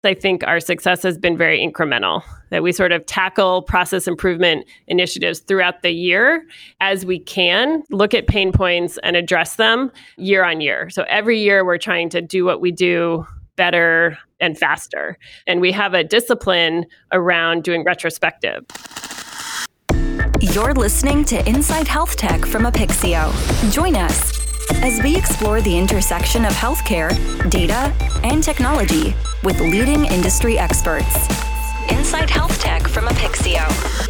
I think our success has been very incremental, that we sort of tackle process improvement initiatives throughout the year as we can, look at pain points and address them year on year. So every year we're trying to do what we do better and faster. And we have a discipline around doing retrospective. You're listening to Inside Health Tech from Apixio. Join us as we explore the intersection of healthcare, data, and technology with leading industry experts. Inside Health Tech from Apixio.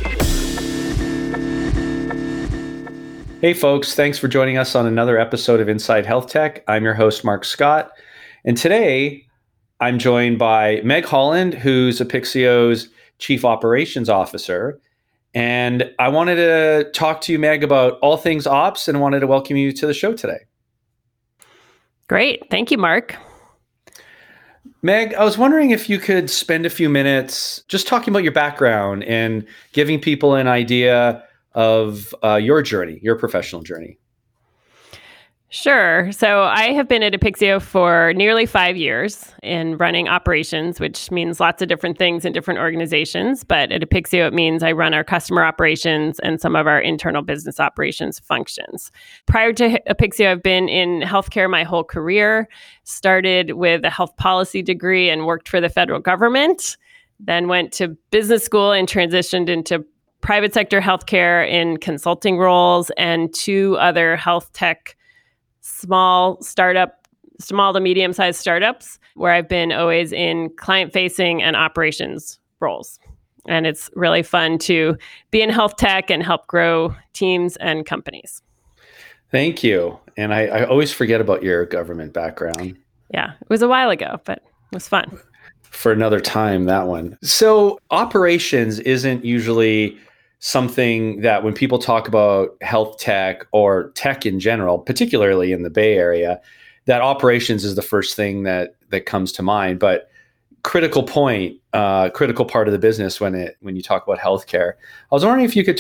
Hey folks, thanks for joining us on another episode of Inside Health Tech. I'm your host, Mark Scott. And today I'm joined by Meg Holland, who's Apixio's Chief Operations Officer. And I wanted to talk to you, Meg, about all things ops and wanted to welcome you to the show today. Great. Thank you, Mark. Meg, I was wondering if you could spend a few minutes just talking about your background and giving people an idea of your journey, your professional journey. Sure. So I have been at Apixio for nearly 5 years in running operations, which means lots of different things in different organizations. But at Apixio, it means I run our customer operations and some of our internal business operations functions. Prior to Apixio, I've been in healthcare my whole career, started with a health policy degree and worked for the federal government, then went to business school and transitioned into private sector healthcare in consulting roles and 2 other health tech small to medium-sized startups where I've been always in client-facing and operations roles. And it's really fun to be in health tech and help grow teams and companies. Thank you. And I always forget about your government background. Yeah, it was a while ago, but it was fun. For another time, that one. So operations isn't usually something that when people talk about health tech or tech in general, particularly in the Bay Area, that operations is the first thing that comes to mind. But critical part of the business when you talk about healthcare. I was wondering if you could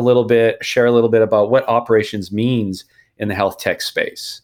share a little bit about what operations means in the health tech space.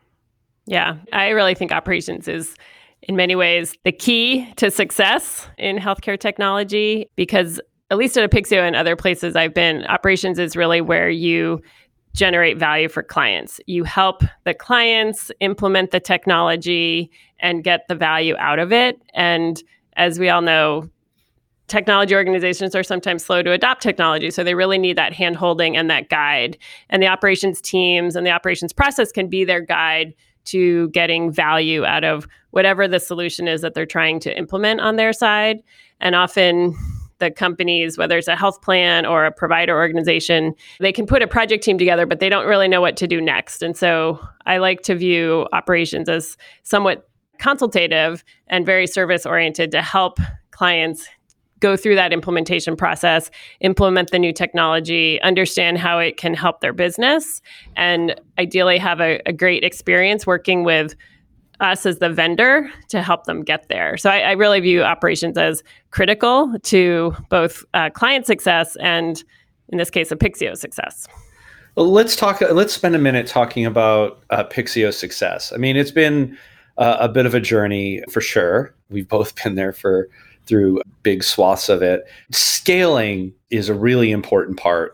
Yeah, I really think operations is in many ways the key to success in healthcare technology, because at least at Apixio and other places I've been, operations is really where you generate value for clients. You help the clients implement the technology and get the value out of it. And as we all know, technology organizations are sometimes slow to adopt technology. So they really need that hand-holding and that guide. And the operations teams and the operations process can be their guide to getting value out of whatever the solution is that they're trying to implement on their side. And often the companies, whether it's a health plan or a provider organization, they can put a project team together, but they don't really know what to do next. And so I like to view operations as somewhat consultative and very service-oriented to help clients go through that implementation process, implement the new technology, understand how it can help their business, and ideally have a great experience working with us as the vendor to help them get there. So I really view operations as critical to both client success and, in this case, Apixio success. Well, let's spend a minute talking about Apixio success. I mean, it's been a bit of a journey for sure. We've both been there through big swaths of it. Scaling is a really important part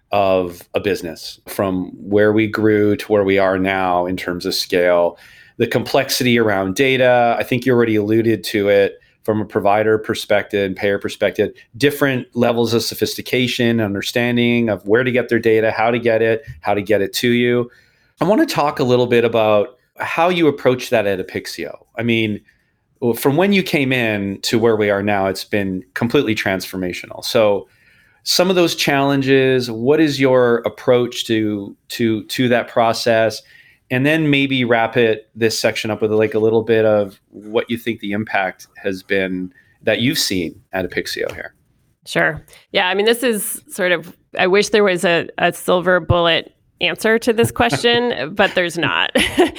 of a business, from where we grew to where we are now in terms of scale. The complexity around data, I think you already alluded to it from a provider perspective and payer perspective, different levels of sophistication, understanding of where to get their data, how to get it to you. I want to talk a little bit about how you approach that at Apixio. I mean, from when you came in to where we are now, it's been completely transformational. So some of those challenges, what is your approach to that process? And then maybe wrap this section up with like a little bit of what you think the impact has been that you've seen at Apixio here. Sure. Yeah. I mean, this is sort of, I wish there was a silver bullet answer to this question, but there's not.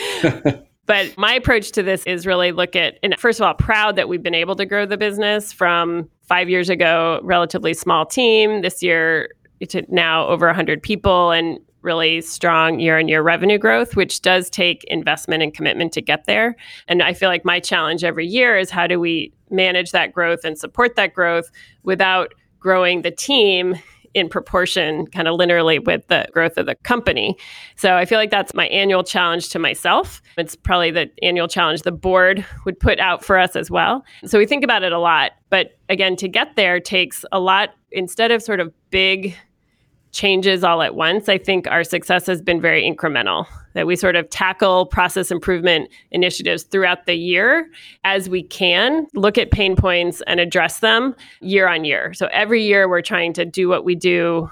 But my approach to this is really look at, and first of all, proud that we've been able to grow the business from 5 years ago, relatively small team, this year to now over 100 people, and really strong year-on-year revenue growth, which does take investment and commitment to get there. And I feel like my challenge every year is how do we manage that growth and support that growth without growing the team in proportion kind of linearly with the growth of the company. So I feel like that's my annual challenge to myself. It's probably the annual challenge the board would put out for us as well. So we think about it a lot. But again, to get there takes a lot. Instead of sort of big changes all at once, I think our success has been very incremental, that we sort of tackle process improvement initiatives throughout the year as we can, look at pain points and address them year on year. So every year we're trying to do what we do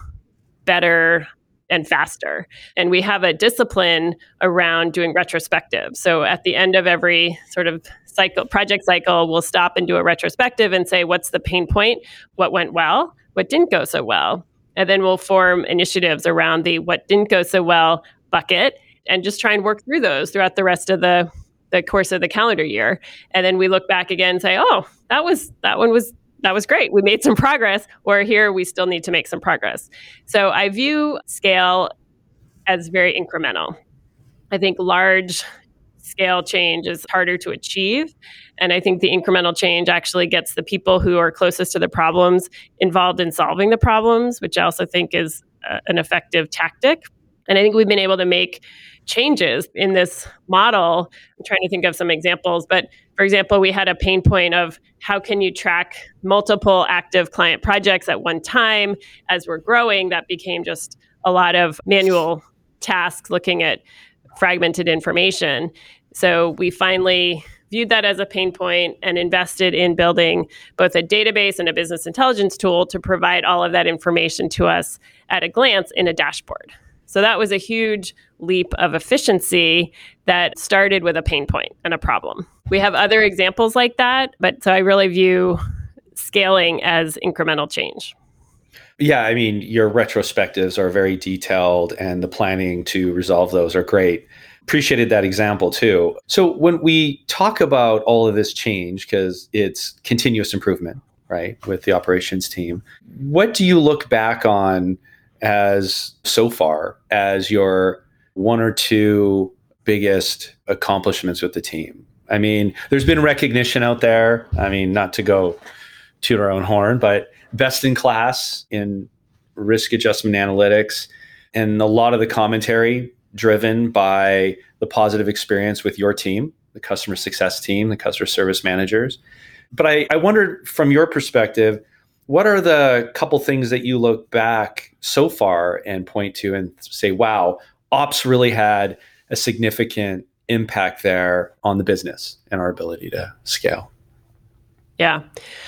better and faster. And we have a discipline around doing retrospective. So at the end of every sort of project cycle, we'll stop and do a retrospective and say, what's the pain point? What went well? What didn't go so well? And then we'll form initiatives around the what didn't go so well bucket and just try and work through those throughout the rest of the course of the calendar year. And then we look back again and say, oh, that was great. We made some progress, or here we still need to make some progress. So I view scale as very incremental. I think large scale change is harder to achieve. And I think the incremental change actually gets the people who are closest to the problems involved in solving the problems, which I also think is an effective tactic. And I think we've been able to make changes in this model. I'm trying to think of some examples, but for example, we had a pain point of how can you track multiple active client projects at one time as we're growing. That became just a lot of manual tasks looking at fragmented information. So we finally viewed that as a pain point and invested in building both a database and a business intelligence tool to provide all of that information to us at a glance in a dashboard. So that was a huge leap of efficiency that started with a pain point and a problem. We have other examples like that, but so I really view scaling as incremental change. Yeah, I mean, your retrospectives are very detailed and the planning to resolve those are great. Appreciated that example too. So when we talk about all of this change, because it's continuous improvement, right, with the operations team, what do you look back on as so far as your one or two biggest accomplishments with the team? I mean, there's been recognition out there. I mean, not to go toot our own horn, but best in class in risk adjustment analytics, and a lot of the commentary driven by the positive experience with your team, the customer success team, the customer service managers. But I wondered from your perspective, what are the couple things that you look back so far and point to and say, wow, ops really had a significant impact there on the business and our ability to scale? Yeah.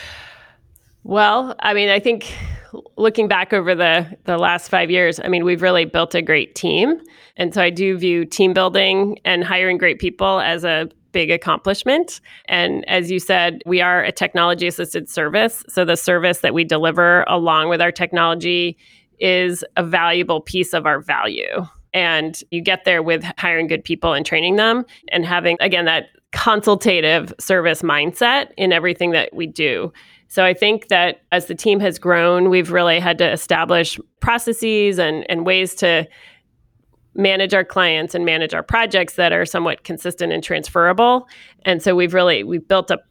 Well, I mean, I think looking back over the last 5 years, I mean, we've really built a great team. And so I do view team building and hiring great people as a big accomplishment. And as you said, we are a technology assisted service. So the service that we deliver along with our technology is a valuable piece of our value. And you get there with hiring good people and training them and having, again, that consultative service mindset in everything that we do. So I think that as the team has grown, we've really had to establish processes and ways to manage our clients and manage our projects that are somewhat consistent and transferable. And so we've built a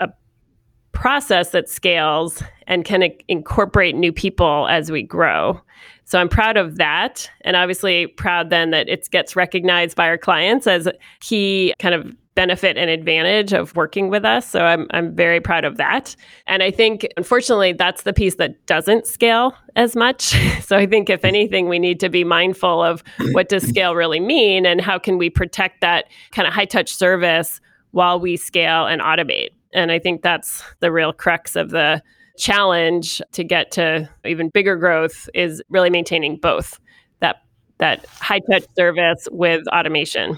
process that scales and can incorporate new people as we grow. So I'm proud of that. And obviously proud then that it gets recognized by our clients as a key kind of benefit and advantage of working with us. So I'm very proud of that. And I think, unfortunately, that's the piece that doesn't scale as much. So I think, if anything, we need to be mindful of what does scale really mean and how can we protect that kind of high-touch service while we scale and automate. And I think that's the real crux of the challenge to get to even bigger growth, is really maintaining both that high-touch service with automation.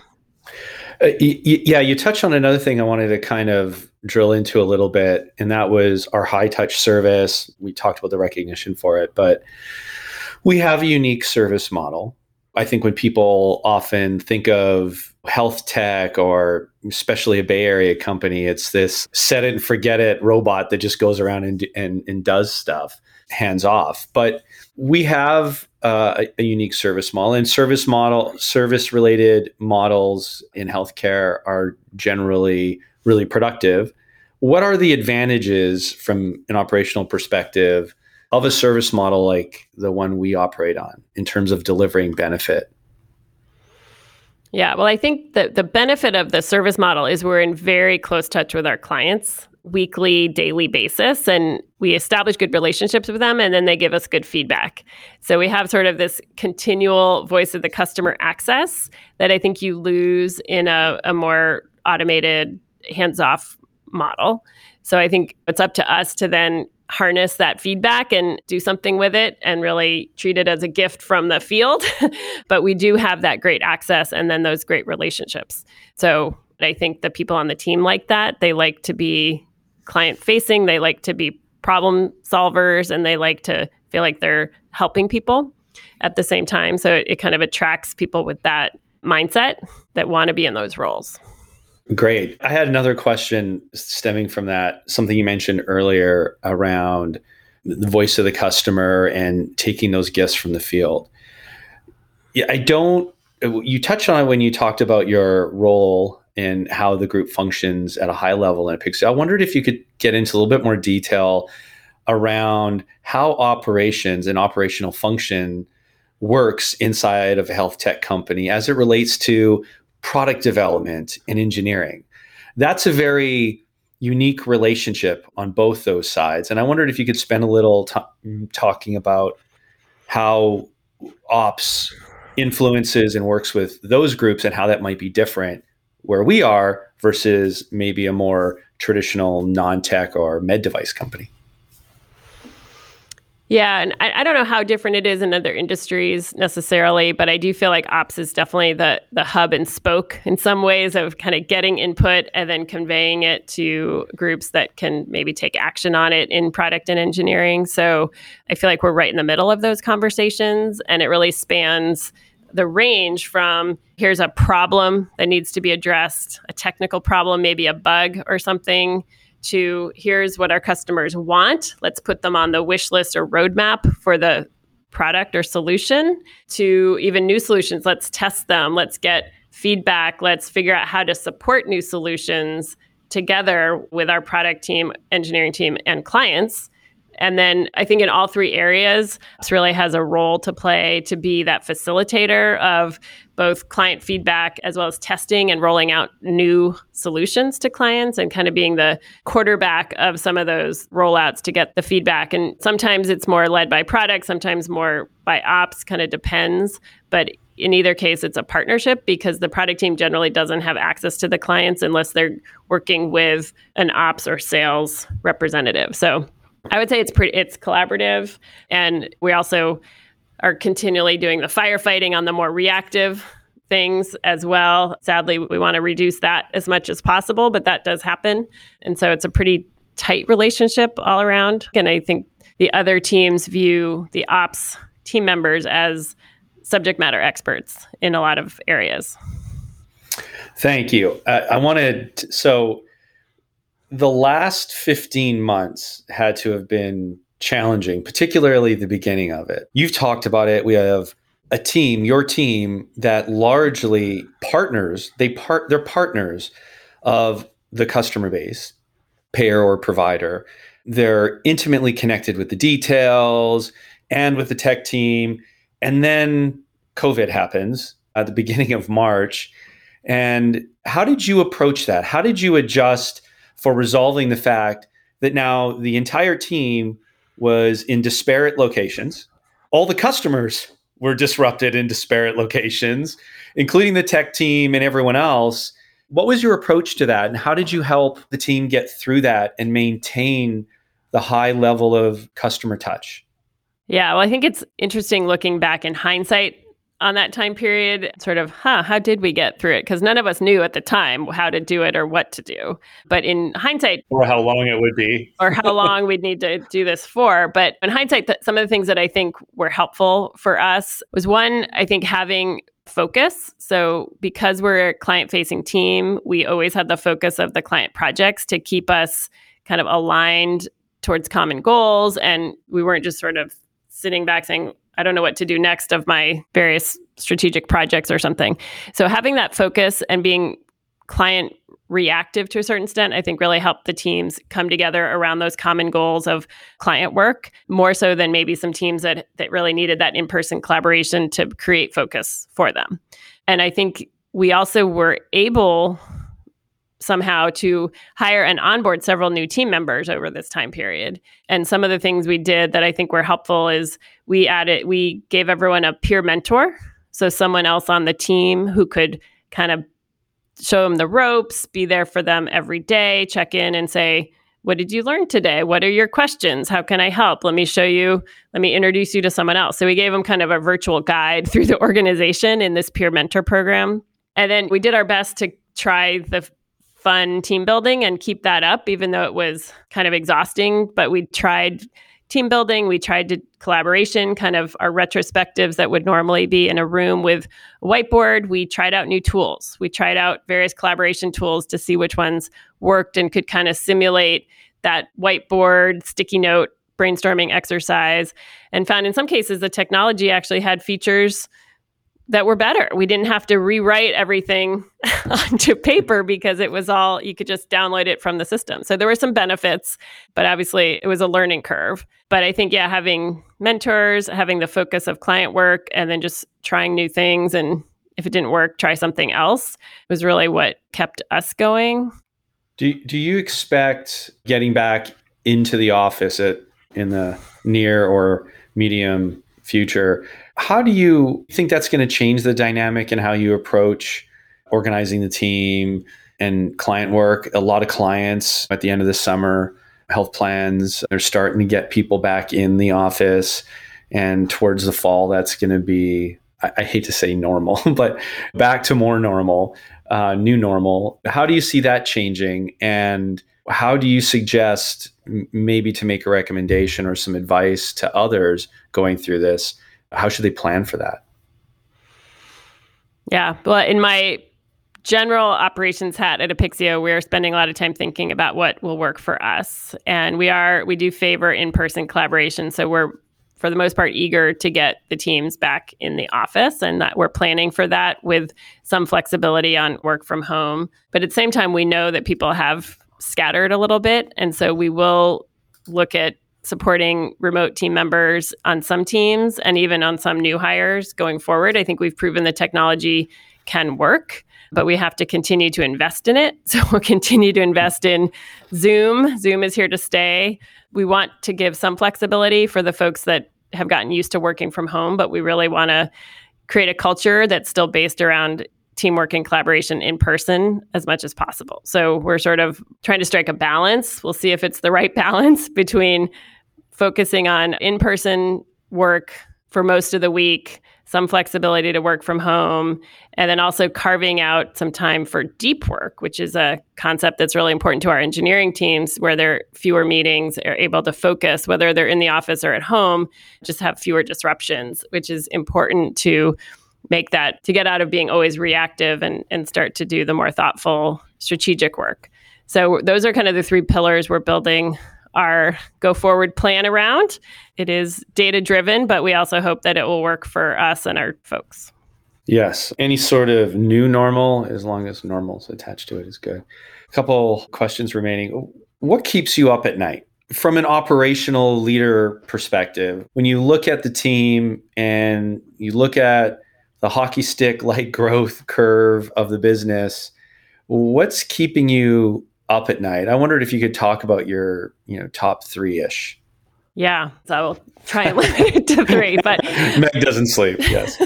Yeah, you touched on another thing I wanted to kind of drill into a little bit, and that was our high-touch service. We talked about the recognition for it, but we have a unique service model. I think when people often think of health tech, or especially a Bay Area company, it's this set it and forget it robot that just goes around and does stuff, hands off. But we have a unique service model, and service related models in healthcare are generally really productive. what are the advantages from an operational perspective of a service model like the one we operate on in terms of delivering benefit? Yeah, well, I think that the benefit of the service model is we're in very close touch with our clients weekly, daily basis, and we establish good relationships with them, and then they give us good feedback. So we have sort of this continual voice of the customer access that I think you lose in a more automated, hands-off model. So I think it's up to us to then harness that feedback and do something with it and really treat it as a gift from the field. But we do have that great access and then those great relationships. So I think the people on the team like that. They like to be client facing, they like to be problem solvers, and they like to feel like they're helping people at the same time. So it kind of attracts people with that mindset that want to be in those roles. Great. I had another question stemming from that, something you mentioned earlier around the voice of the customer and taking those gifts from the field. Yeah, you touched on it when you talked about your role and how the group functions at a high level in Apixio. I wondered if you could get into a little bit more detail around how operations and operational function works inside of a health tech company as it relates to product development and engineering. That's a very unique relationship on both those sides. And I wondered if you could spend a little talking about how ops influences and works with those groups and how that might be different where we are versus maybe a more traditional non-tech or med device company. Yeah, and I don't know how different it is in other industries necessarily, but I do feel like ops is definitely the hub and spoke in some ways of kind of getting input and then conveying it to groups that can maybe take action on it in product and engineering. So I feel like we're right in the middle of those conversations, and it really spans the range from here's a problem that needs to be addressed, a technical problem, maybe a bug or something, to here's what our customers want. Let's put them on the wish list or roadmap for the product or solution, to even new solutions. Let's test them. Let's get feedback. Let's figure out how to support new solutions together with our product team, engineering team, and clients. And then I think in all three areas, this really has a role to play to be that facilitator of both client feedback as well as testing and rolling out new solutions to clients, and kind of being the quarterback of some of those rollouts to get the feedback. And sometimes it's more led by product, sometimes more by ops, kind of depends. But in either case, it's a partnership because the product team generally doesn't have access to the clients unless they're working with an ops or sales representative. So I would say it's collaborative, and we also are continually doing the firefighting on the more reactive things as well. Sadly, we want to reduce that as much as possible, but that does happen. And so it's a pretty tight relationship all around. And I think the other teams view the ops team members as subject matter experts in a lot of areas. Thank you. So the last 15 months had to have been challenging, particularly the beginning of it. You've talked about it. We have a team, your team, that largely partners. They're partners of the customer base, payer or provider. They're intimately connected with the details and with the tech team. And then COVID happens at the beginning of March. And how did you approach that? How did you adjust for resolving the fact that now the entire team was in disparate locations? All the customers were disrupted in disparate locations, including the tech team and everyone else. What was your approach to that? And how did you help the team get through that and maintain the high level of customer touch? Yeah, well, I think it's interesting looking back in hindsight on that time period, sort of, how did we get through it? Because none of us knew at the time how to do it or what to do. But in hindsight, or how long it would be, or how long we'd need to do this for. But in hindsight, some of the things that I think were helpful for us was, one, I think having focus. So because we're a client-facing team, we always had the focus of the client projects to keep us kind of aligned towards common goals. And we weren't just sort of sitting back saying, I don't know what to do next of my various strategic projects or something. So having that focus and being client reactive to a certain extent, I think really helped the teams come together around those common goals of client work, more so than maybe some teams that really needed that in-person collaboration to create focus for them. And I think we also were able somehow to hire and onboard several new team members over this time period. And some of the things we did that I think were helpful is we gave everyone a peer mentor. So someone else on the team who could kind of show them the ropes, be there for them every day, check in and say, what did you learn today? What are your questions? How can I help? Let me introduce you to someone else. So we gave them kind of a virtual guide through the organization in this peer mentor program. And then we did our best to try the fun team building and keep that up, even though it was kind of exhausting. But we tried team building, we tried collaboration, kind of our retrospectives that would normally be in a room with a whiteboard. We tried out new tools. We tried out various collaboration tools to see which ones worked and could kind of simulate that whiteboard, sticky note, brainstorming exercise, and found in some cases the technology actually had features that were better. We didn't have to rewrite everything onto paper because it was all, you could just download it from the system. So there were some benefits, but obviously it was a learning curve. But I think, having mentors, having the focus of client work, and then just trying new things. And if it didn't work, try something else was really what kept us going. Do you expect getting back into the office in the near or medium future? How do you think that's going to change the dynamic in how you approach organizing the team and client work? A lot of clients at the end of the summer, health plans, they're starting to get people back in the office. And towards the fall, that's going to be, I hate to say normal, but back to more normal, new normal. How do you see that changing? And how do you suggest maybe to make a recommendation or some advice to others going through this? How should they plan for that? Yeah. Well, in my general operations hat at Apixio, we're spending a lot of time thinking about what will work for us. And we do favor in-person collaboration. So we're, for the most part, eager to get the teams back in the office, and that we're planning for that with some flexibility on work from home. But at the same time, we know that people have scattered a little bit. And so we will look at supporting remote team members on some teams and even on some new hires going forward. I think we've proven the technology can work, but we have to continue to invest in it. So we'll continue to invest in Zoom. Zoom is here to stay. We want to give some flexibility for the folks that have gotten used to working from home, but we really want to create a culture that's still based around teamwork and collaboration in person as much as possible. So we're sort of trying to strike a balance. We'll see if it's the right balance between focusing on in-person work for most of the week, some flexibility to work from home, and then also carving out some time for deep work, which is a concept that's really important to our engineering teams, where there are fewer meetings, are able to focus, whether they're in the office or at home, just have fewer disruptions, which is important to make that, to get out of being always reactive and start to do the more thoughtful strategic work. So those are kind of the three pillars we're building our go forward plan around. It is data driven, but we also hope that it will work for us and our folks. Yes. Any sort of new normal, as long as normal's attached to it, is good. A couple questions remaining. What keeps you up at night? From an operational leader perspective, when you look at the team and you look at the hockey stick-like growth curve of the business, what's keeping you up at night? I wondered if you could talk about your, top three-ish. Yeah, so I will try and limit it to three, but Meg doesn't sleep, yes.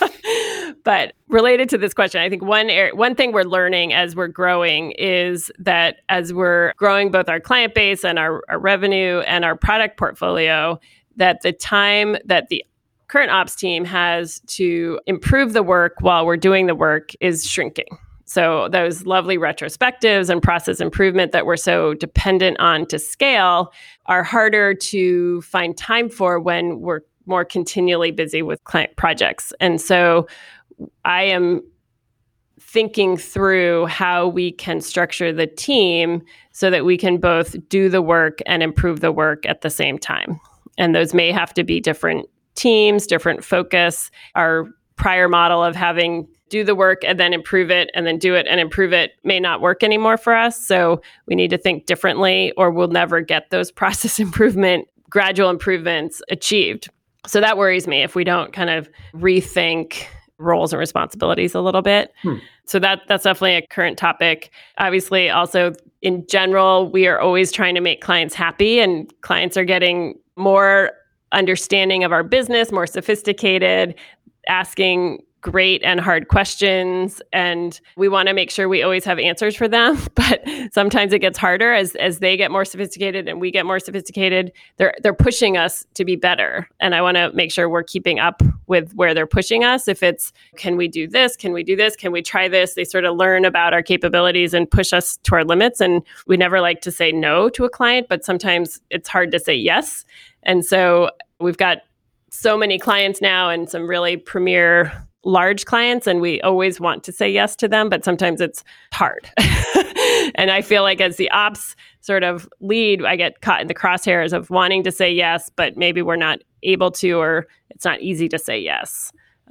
But related to this question, I think one thing we're learning as we're growing is that as we're growing both our client base and our revenue and our product portfolio, that the time that the current ops team has to improve the work while we're doing the work is shrinking. So those lovely retrospectives and process improvement that we're so dependent on to scale are harder to find time for when we're more continually busy with client projects. And so I am thinking through how we can structure the team so that we can both do the work and improve the work at the same time. And those may have to be different teams, different focus. Our prior model of having do the work and then improve it and then do it and improve it may not work anymore for us. So we need to think differently or we'll never get those process improvement, gradual improvements achieved. So that worries me if we don't kind of rethink roles and responsibilities a little bit. So that's definitely a current topic. Obviously, also in general, we are always trying to make clients happy, and clients are getting more understanding of our business, more sophisticated, asking great and hard questions. And we want to make sure we always have answers for them. But sometimes it gets harder as they get more sophisticated and we get more sophisticated. They're pushing us to be better. And I want to make sure we're keeping up with where they're pushing us. If it's, can we do this? Can we do this? Can we try this? They sort of learn about our capabilities and push us to our limits. And we never like to say no to a client, but sometimes it's hard to say yes. And so we've got so many clients now and some really premier large clients, and we always want to say yes to them, but sometimes it's hard. And I feel like as the ops sort of lead, I get caught in the crosshairs of wanting to say yes, but maybe we're not able to, or it's not easy to say yes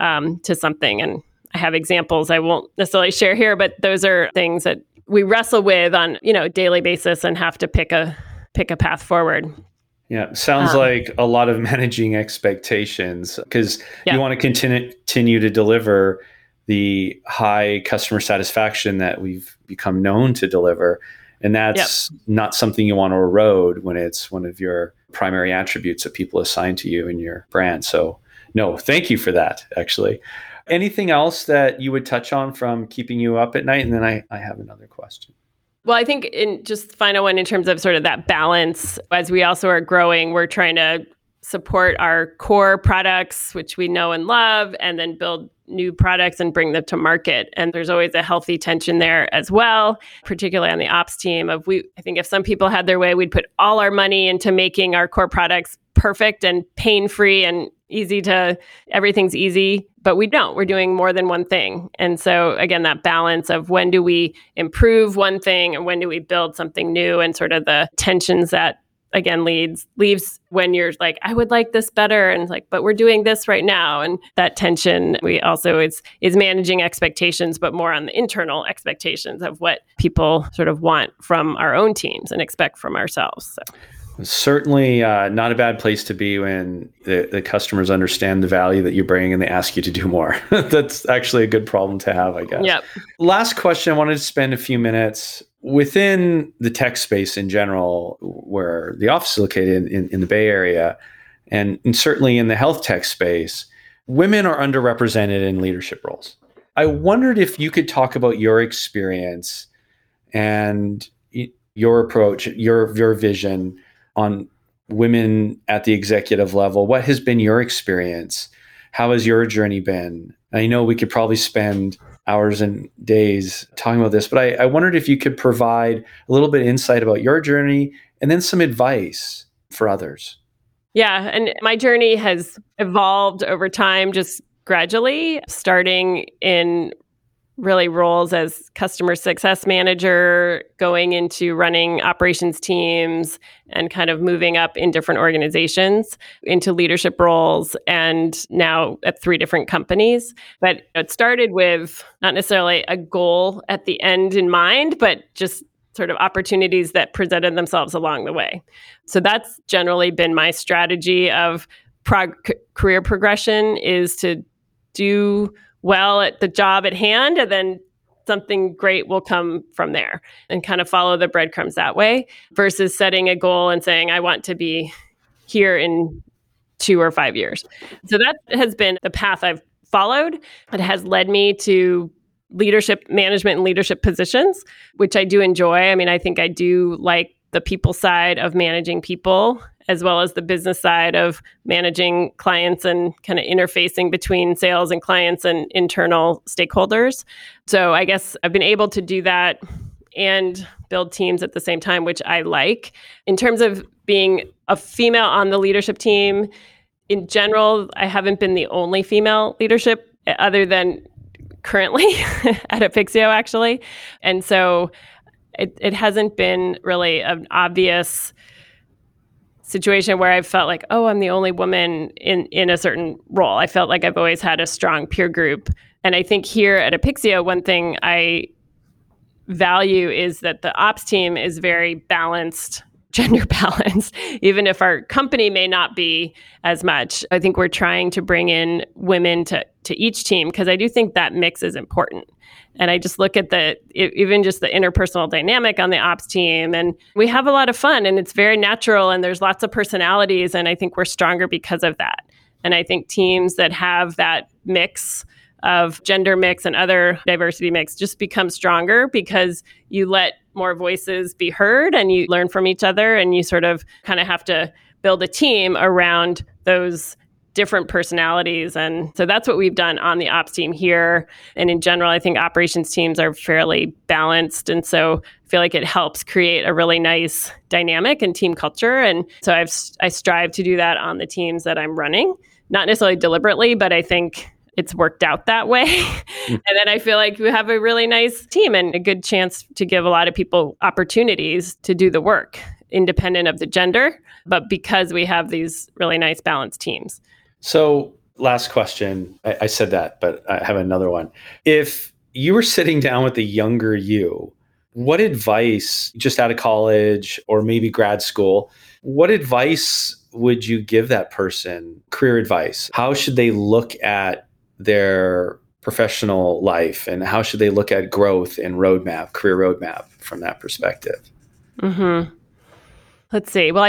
to something. And I have examples I won't necessarily share here, but those are things that we wrestle with on, a daily basis and have to pick a path forward. Yeah, sounds like a lot of managing expectations because you want to continue to deliver the high customer satisfaction that we've become known to deliver. And that's not something you want to erode when it's one of your primary attributes that people assign to you in your brand. So no, thank you for that, actually. Anything else that you would touch on from keeping you up at night? And then I have another question. Well, I think in just final one, in terms of sort of that balance, as we also are growing, we're trying to support our core products, which we know and love, and then build new products and bring them to market. And there's always a healthy tension there as well, particularly on the ops team I think if some people had their way, we'd put all our money into making our core products perfect and pain-free and everything's easy, but we don't. We're doing more than one thing. And so again, that balance of when do we improve one thing and when do we build something new, and sort of the tensions that again leaves when you're like, I would like this better. And it's like, but we're doing this right now. And that tension, we also is managing expectations, but more on the internal expectations of what people sort of want from our own teams and expect from ourselves. So. Certainly not a bad place to be when the customers understand the value that you bring and they ask you to do more. That's actually a good problem to have, I guess. Yep. Last question, I wanted to spend a few minutes within the tech space in general, where the office is located in the Bay Area, and certainly in the health tech space, women are underrepresented in leadership roles. I wondered if you could talk about your experience and your approach, your vision on women at the executive level. What has been your experience? How has your journey been? I know we could probably spend hours and days talking about this, but I wondered if you could provide a little bit of insight about your journey and then some advice for others. Yeah, and my journey has evolved over time, just gradually, starting in really roles as customer success manager, going into running operations teams, and kind of moving up in different organizations into leadership roles, and now at 3 different companies. But it started with not necessarily a goal at the end in mind, but just sort of opportunities that presented themselves along the way. So that's generally been my strategy of career progression, is to do well at the job at hand, and then something great will come from there, and kind of follow the breadcrumbs that way, versus setting a goal and saying, I want to be here in 2 or 5 years. So that has been the path I've followed. It has led me to leadership management and leadership positions, which I do enjoy. I mean, I think I do like the people side of managing people, as well as the business side of managing clients and kind of interfacing between sales and clients and internal stakeholders. So I guess I've been able to do that and build teams at the same time, which I like. In terms of being a female on the leadership team, in general, I haven't been the only female leadership other than currently at Apixio, actually. And so it hasn't been really an obvious situation where I felt like, oh, I'm the only woman in a certain role. I felt like I've always had a strong peer group And I think here at Apixio, one thing I value is that the ops team is very balanced, gender balanced, even if our company may not be as much. I think we're trying to bring in women to each team because I do think that mix is important. And I just look at even just the interpersonal dynamic on the ops team, and we have a lot of fun and it's very natural and there's lots of personalities. And I think we're stronger because of that. And I think teams that have that mix of gender mix and other diversity mix just become stronger because you let more voices be heard and you learn from each other and you sort of kind of have to build a team around those different personalities. And so that's what we've done on the ops team here. And in general, I think operations teams are fairly balanced. And so I feel like it helps create a really nice dynamic and team culture. And so I strive to do that on the teams that I'm running, not necessarily deliberately, but I think it's worked out that way. And then I feel like we have a really nice team and a good chance to give a lot of people opportunities to do the work, independent of the gender, but because we have these really nice balanced teams. So last question, I said that, but I have another one. If you were sitting down with the younger you, what advice, just out of college or maybe grad school, what advice would you give that person? Career advice. How should they look at their professional life and how should they look at growth and career roadmap from that perspective? Mm-hmm. Let's see. Well,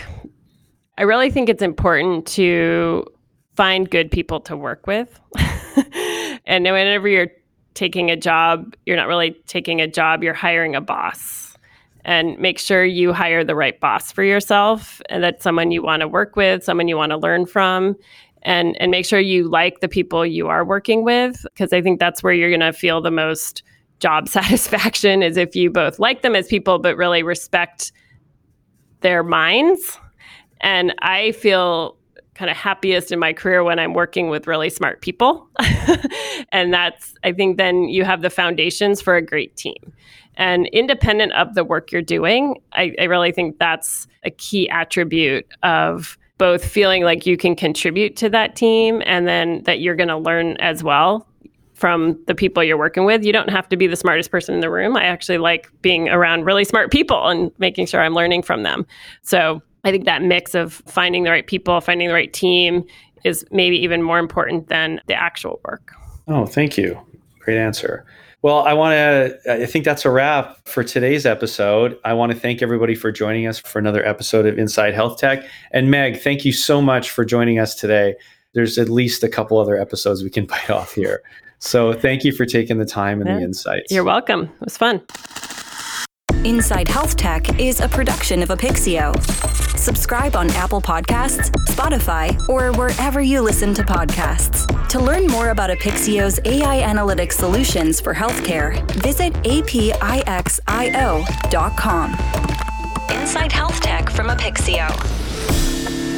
I really think it's important to find good people to work with. And whenever you're taking a job, you're not really taking a job, you're hiring a boss. And make sure you hire the right boss for yourself and that's someone you want to work with, someone you want to learn from. And make sure you like the people you are working with, because I think that's where you're going to feel the most job satisfaction is if you both like them as people, but really respect their minds. And I feel kind of happiest in my career when I'm working with really smart people. And I think then you have the foundations for a great team. And independent of the work you're doing, I really think that's a key attribute of both feeling like you can contribute to that team and then that you're going to learn as well from the people you're working with. You don't have to be the smartest person in the room. I actually like being around really smart people and making sure I'm learning from them. So I think that mix of finding the right people, finding the right team is maybe even more important than the actual work. Oh, thank you. Great answer. Well, I think that's a wrap for today's episode. I want to thank everybody for joining us for another episode of Inside Health Tech. And Meg, thank you so much for joining us today. There's at least a couple other episodes we can bite off here. So thank you for taking the time and the insights. You're welcome. It was fun. Inside Health Tech is a production of Apixio. Subscribe on Apple Podcasts, Spotify, or wherever you listen to podcasts. To learn more about Apixio's AI analytics solutions for healthcare, visit apixio.com. Inside Health Tech from Apixio.